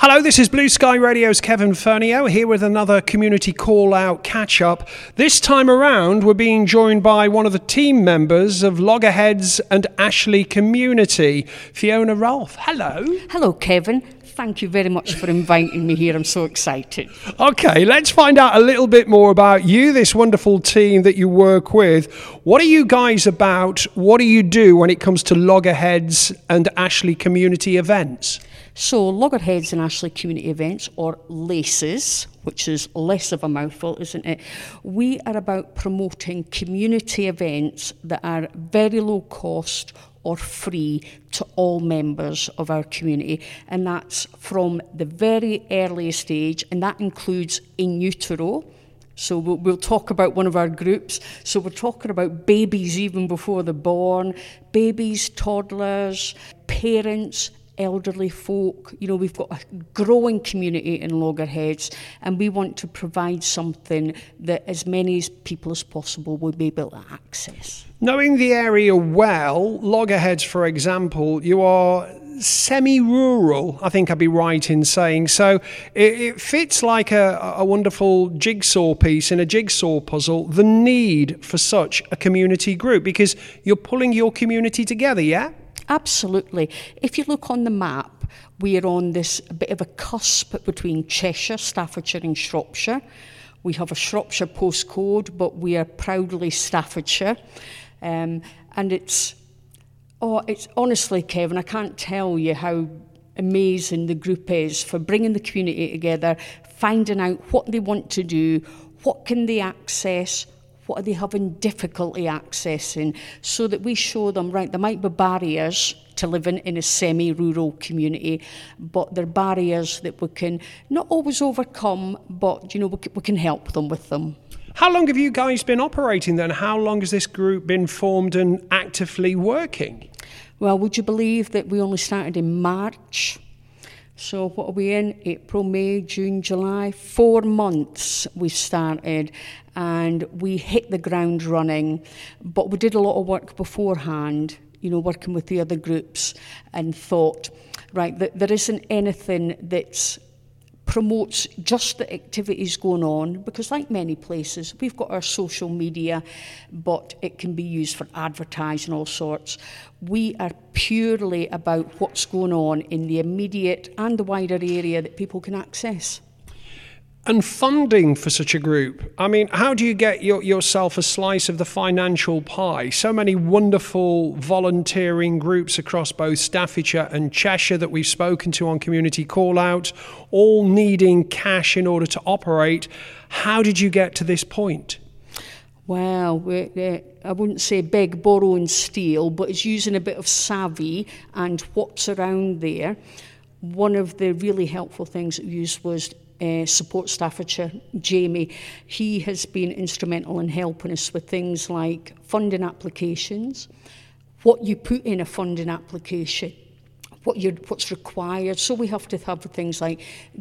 Hello, this is Blue Sky Radio's Kevin Fernio here with another community call-out catch-up. This time around, we're being joined by one of the team members of Loggerheads and Ashley Community, Fiona Rolfe. Hello. Hello, Kevin. Thank you very much for inviting me here. I'm so excited. Okay, let's find out a little bit more about you, this wonderful team that you work with. What are you guys about? What do you do when it comes to Loggerheads and Ashley Community events? So, Loggerheads and Ashley Community Events, or LACES, which is less of a mouthful, isn't it? We are about promoting community events that are very low cost or free to all members of our community. And that's from the very earliest age, and that includes in utero. So we'll talk about one of our groups. So we're talking about babies even before they're born, babies, toddlers, parents, elderly folk. You know, we've got a growing community in Loggerheads, and we want to provide something that as many people as possible will be able to access. Knowing the area well, Loggerheads, for example, you are semi-rural, I think I'd be right in saying. So it fits like a wonderful jigsaw piece in a jigsaw puzzle, the need for such a community group, because you're pulling your community together, yeah? Absolutely. If you look on the map, we are on this bit of a cusp between Cheshire, Staffordshire and Shropshire. We have a Shropshire postcode, but we are proudly Staffordshire. And it's honestly, Kevin, I can't tell you how amazing the group is for bringing the community together, finding out what they want to do, what can they access, what are they having difficulty accessing, so that we show them, right, there might be barriers to living in a semi-rural community, but they're barriers that we can not always overcome, but, you know, we can help them with them. How long have you guys been operating then? How long has this group been formed and actively working? Well, would you believe that we only started in March? So what are we in? April, May, June, July. 4 months we started, and we hit the ground running. But we did a lot of work beforehand, you know, working with the other groups, and thought, right, that there isn't anything that promotes just the activities going on, because like many places, we've got our social media, but it can be used for advertising, all sorts. We are purely about what's going on in the immediate and the wider area that people can access. And funding for such a group, I mean, how do you get yourself a slice of the financial pie? So many wonderful volunteering groups across both Staffordshire and Cheshire that we've spoken to on Community Call Out, all needing cash in order to operate. How did you get to this point? Well, I wouldn't say beg, borrow and steal, but it's using a bit of savvy and what's around there. One of the really helpful things that we used was Support Staffordshire, Jamie. He has been instrumental in helping us with things like funding applications, what you put in a funding application, what's required. So we have to have things like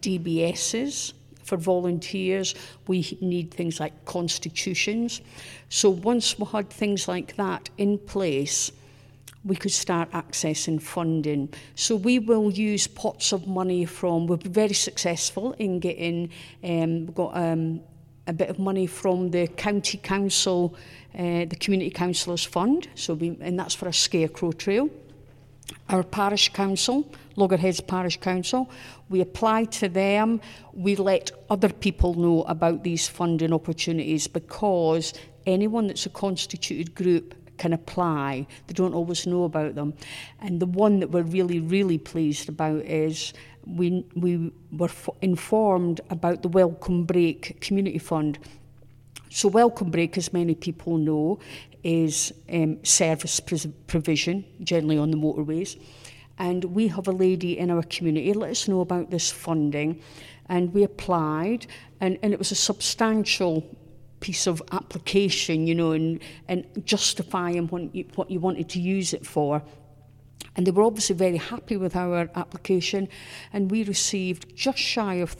DBSs for volunteers. We need things like constitutions. So once we had things like that in place, we could start accessing funding. So we will use pots of money we've been very successful in getting, we've got a bit of money from the county council, the community councillors fund, and that's for a scarecrow trail. Our parish council, Loggerheads Parish Council, we apply to them. We let other people know about these funding opportunities, because anyone that's a constituted group can apply. They don't always know about them. And the one that we're really, really pleased about is we were informed about the Welcome Break Community Fund. So Welcome Break, as many people know, is service provision, generally on the motorways. And we have a lady in our community let us know about this funding, and we applied, and it was a substantial piece of application, you know, and justifying what you wanted to use it for. And they were obviously very happy with our application, and we received just shy of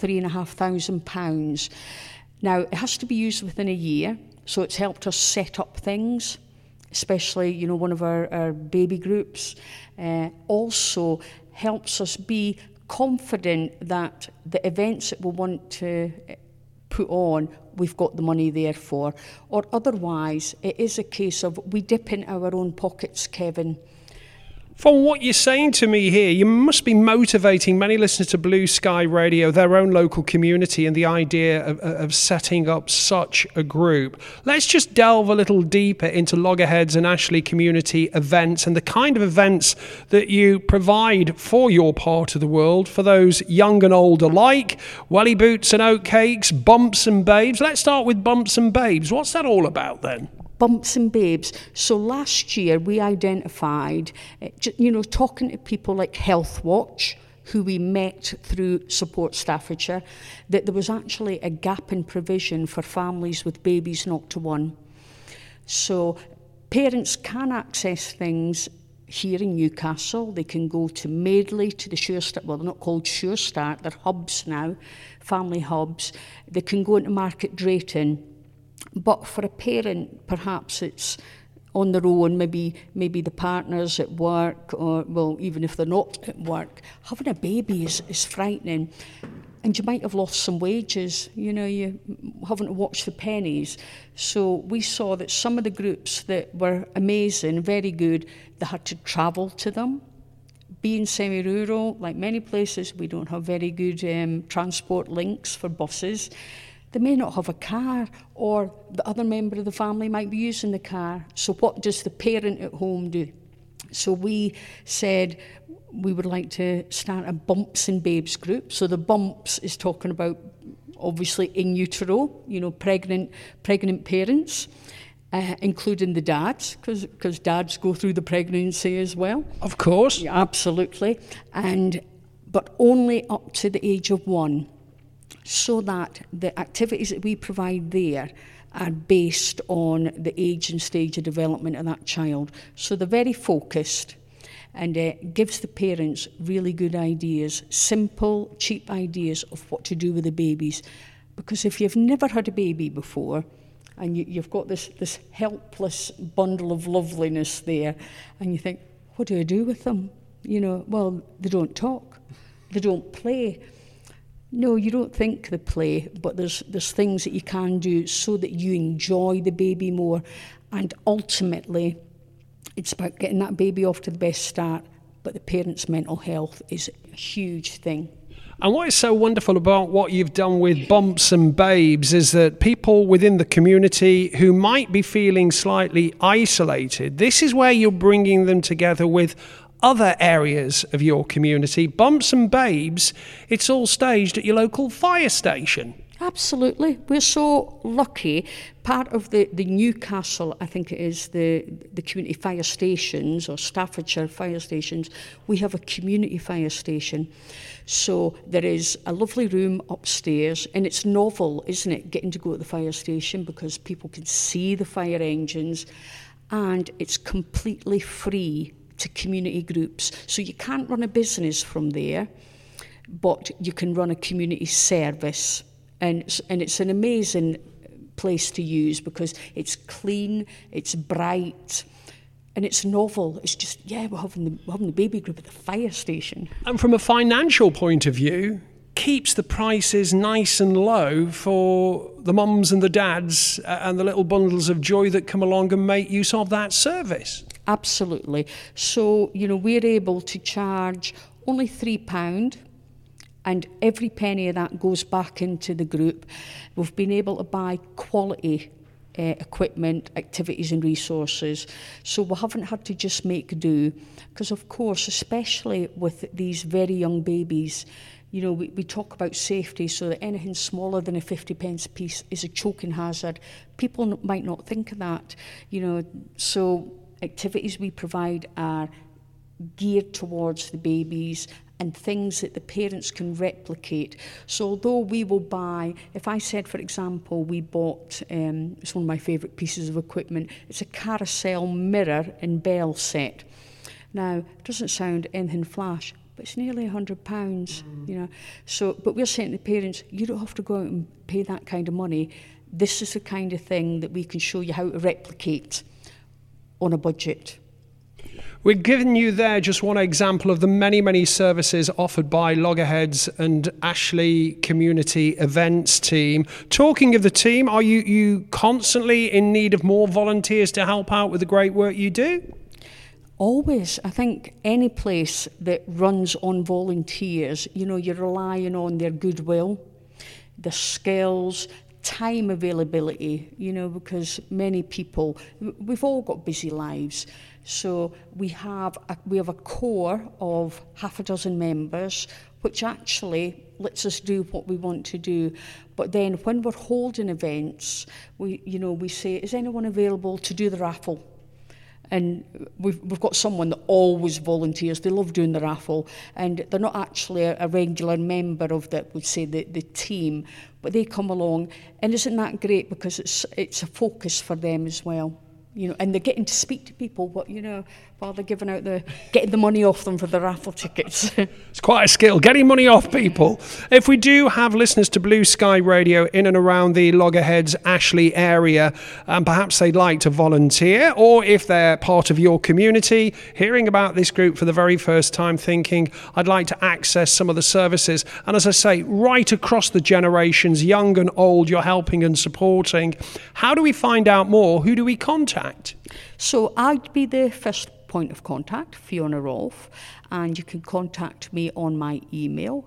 £3,500. Now, it has to be used within a year, so it's helped us set up things, especially, you know, one of our baby groups. Also helps us be confident that the events that we want to put on, we've got the money there for. Or otherwise, it is a case of we dip in our own pockets, Kevin. From what you're saying to me here, you must be motivating many listeners to Blue Sky Radio, their own local community, and the idea of setting up such a group. Let's just delve a little deeper into Loggerheads and Ashley community events and the kind of events that you provide for your part of the world, for those young and old alike. Welly boots and oatcakes, bumps and babes. Let's start with bumps and babes. What's that all about then? Bumps and babes. So last year we identified, talking to people like Health Watch, who we met through Support Staffordshire, that there was actually a gap in provision for families with babies 0 to 1. So parents can access things here in Newcastle. They can go to Madeley, to the Sure Start. Well, they're not called Sure Start, they're hubs now, family hubs. They can go into Market Drayton. But for a parent, perhaps it's on their own, maybe the partner's at work, or, well, even if they're not at work, having a baby is frightening. And you might have lost some wages, you haven't watched the pennies. So we saw that some of the groups that were amazing, very good, they had to travel to them. Being semi-rural, like many places, we don't have very good transport links for buses. They may not have a car, or the other member of the family might be using the car. So what does the parent at home do? So we said we would like to start a Bumps and Babes group. So the Bumps is talking about, obviously, in utero, pregnant parents, including the dads, because dads go through the pregnancy as well. Of course. Yeah, absolutely. But only up to the age of 1. So that the activities that we provide there are based on the age and stage of development of that child. So they're very focused, and gives the parents really good ideas, simple, cheap ideas of what to do with the babies. Because if you've never had a baby before, and you've got this helpless bundle of loveliness there, and you think, what do I do with them? Well, they don't talk, they don't play. No, you don't think they play, but there's things that you can do so that you enjoy the baby more. And ultimately, it's about getting that baby off to the best start, but the parent's mental health is a huge thing. And what is so wonderful about what you've done with Bumps and Babes is that people within the community who might be feeling slightly isolated, this is where you're bringing them together with other areas of your community. Bumps and Babes, it's all staged at your local fire station. Absolutely. We're so lucky. Part of the Newcastle, I think it is, the community fire stations, or Staffordshire fire stations, we have a community fire station. So there is a lovely room upstairs, and it's novel, isn't it, getting to go to the fire station, because people can see the fire engines, and it's completely free to community groups. So you can't run a business from there, but you can run a community service. And it's an amazing place to use, because it's clean, it's bright, and it's novel. It's just, we're having the baby group at the fire station. And from a financial point of view, keeps the prices nice and low for the mums and the dads and the little bundles of joy that come along and make use of that service. Absolutely. So, we're able to charge only £3, and every penny of that goes back into the group. We've been able to buy quality equipment, activities and resources, so we haven't had to just make do, because of course, especially with these very young babies, we talk about safety, so that anything smaller than a 50p piece is a choking hazard. People might not think of that, so activities we provide are geared towards the babies and things that the parents can replicate. So although we will buy, if I said, for example, we bought, it's one of my favourite pieces of equipment, it's a carousel mirror and bell set. Now, it doesn't sound anything flash, but it's nearly £100, So, but we're saying to the parents, you don't have to go out and pay that kind of money. This is the kind of thing that we can show you how to replicate on a budget. We're giving you there just one example of the many, many services offered by Loggerheads and Ashley Community Events team. Talking of the team, are you constantly in need of more volunteers to help out with the great work you do? Always. I think any place that runs on volunteers, you're relying on their goodwill, their skills, time availability, because many people, we've all got busy lives. So we have a core of half a dozen members, which actually lets us do what we want to do. But then when we're holding events, we say, is anyone available to do the raffle? And we've got someone that always volunteers. They love doing the raffle, and they're not actually a regular member of the team, but they come along, and isn't that great, because it's a focus for them as well. And they're getting to speak to people, while they're getting the money off them for the raffle tickets. It's quite a skill, getting money off people. If we do have listeners to Blue Sky Radio in and around the Loggerheads Ashley area, and perhaps they'd like to volunteer, or if they're part of your community, hearing about this group for the very first time, thinking, I'd like to access some of the services. And as I say, right across the generations, young and old, you're helping and supporting. How do we find out more? Who do we contact? So I'd be the first point of contact, Fiona Rolfe, and you can contact me on my email,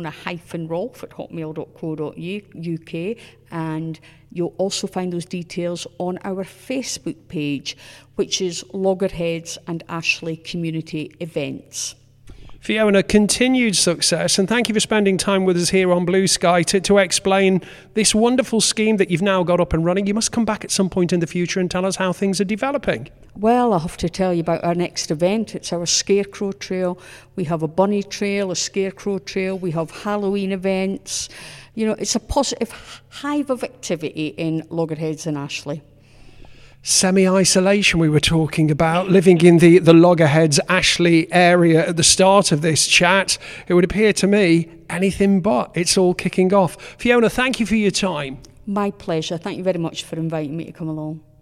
fiona-rolfe@hotmail.co.uk, and you'll also find those details on our Facebook page, which is Loggerheads and Ashley Community Events. Fiona, continued success, and thank you for spending time with us here on Blue Sky to explain this wonderful scheme that you've now got up and running. You must come back at some point in the future and tell us how things are developing. Well, I'll have to tell you about our next event. It's our Scarecrow Trail. We have a Bunny Trail, a Scarecrow Trail. We have Halloween events. It's a positive hive of activity in Loggerheads and Ashley. Semi-isolation we were talking about, living in the Loggerheads Ashley area at the start of this chat. It would appear to me anything but. It's all kicking off. Fiona, thank you for your time. My pleasure. Thank you very much for inviting me to come along.